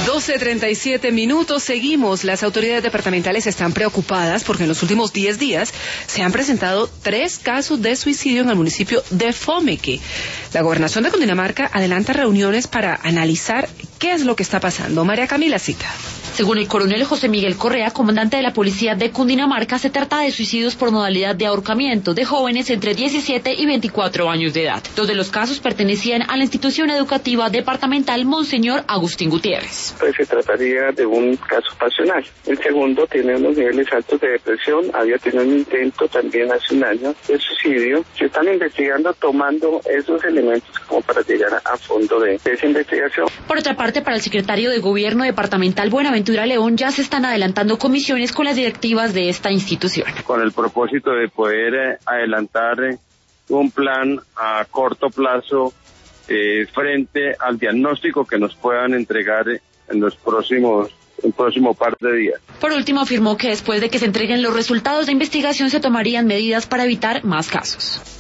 12:37. Seguimos. Las autoridades departamentales están preocupadas porque en los últimos 10 días se han presentado 3 casos de suicidio en el municipio de Fomeque. La gobernación de Cundinamarca adelanta reuniones para analizar qué es lo que está pasando. María Camila Cita. Según el coronel José Miguel Correa, comandante de la policía de Cundinamarca, se trata de suicidios por modalidad de ahorcamiento de jóvenes entre 17 y 24 años de edad. 2 de los casos pertenecían a la institución educativa departamental Monseñor Agustín Gutiérrez. Pues se trataría de un caso pasional. El segundo tiene unos niveles altos de depresión, había tenido un intento también hace un año de suicidio. Se están investigando tomando esos elementos como para llegar a fondo de esa investigación. Por otra parte, para el secretario de Gobierno departamental Buenaventura León ya se están adelantando comisiones con las directivas de esta institución. Con el propósito de poder adelantar un plan a corto plazo frente al diagnóstico que nos puedan entregar en el próximo par de días. Por último, afirmó que después de que se entreguen los resultados de investigación se tomarían medidas para evitar más casos.